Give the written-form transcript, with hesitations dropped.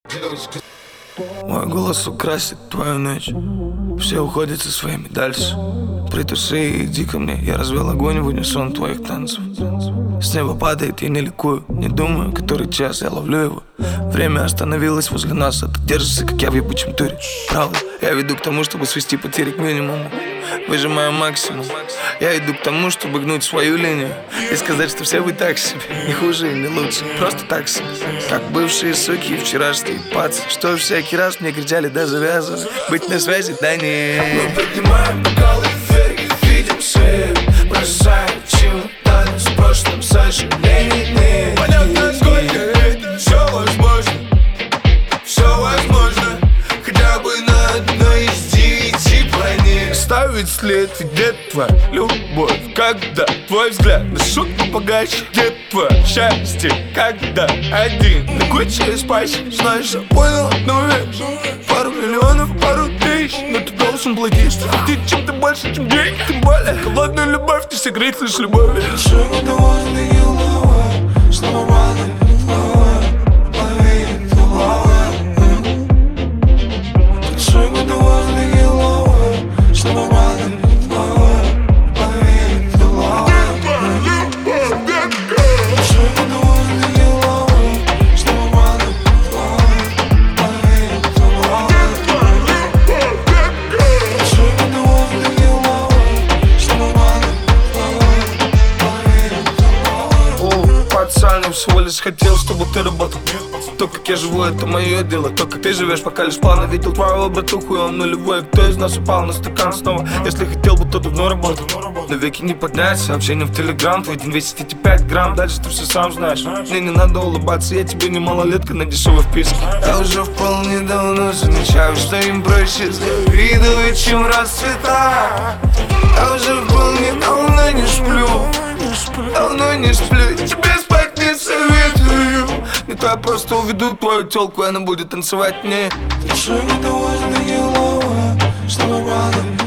Мой голос украсит твою ночь. Все уходят со своими дальше. Притуши и иди ко мне. Я развел огонь в унисон твоих танцев. С неба падает, я не ликую. Не думаю, который час, я ловлю его. Время остановилось возле нас, а ты держишься, как я в ебучем туре. Правда, я веду к тому, чтобы свести потери к минимуму. Выжимаю максимум. Я иду к тому, чтобы гнуть свою линию и сказать, что все вы так себе. Не хуже и не лучше, просто так себе. Как бывшие суки и вчерашние пацы, что всякий раз мне кричали, да завязывай. Быть на связи, да не. Мы поднимаем бокалы вверх, видим свет. Бросаем чемоданы с прошлым сожалениями. Понятно, сколько это все возможно. Все возможно, хотя бы на одной из 9 планет. Ставить след, где твоя любовь? Когда твой взгляд на шутку погашет? Где твое счастье? Когда один на куче спать? Знаешь, я понял одну вещь. Пару миллионов, пару тысяч, но ты должен платить, что ты чем-то больше, чем деньги. Тем более холодную любовь не согреть лишь любовью. Всего лишь хотел, чтобы ты работал. То, как я живу, это мое дело. То, как ты живешь, пока лишь планы. Видел твоего братуху, и он нулевой. Кто из нас упал на стакан снова? Если хотел бы, то давно работал. Но веки не поднять, сообщение в телеграм. Твой день весит эти 5 грамм. Дальше ты все сам знаешь. Мне не надо улыбаться, я тебе не малолетка на дешевой вписке. Я уже вполне давно замечаю, что им проще завидовать, чем расцветать. Я уже вполне давно не сплю. Давно не сплю, тебе спать не советую. Не то я просто уведу твою тёлку, и она будет танцевать мне. Ты что, недовольна, не лова, что мы рады?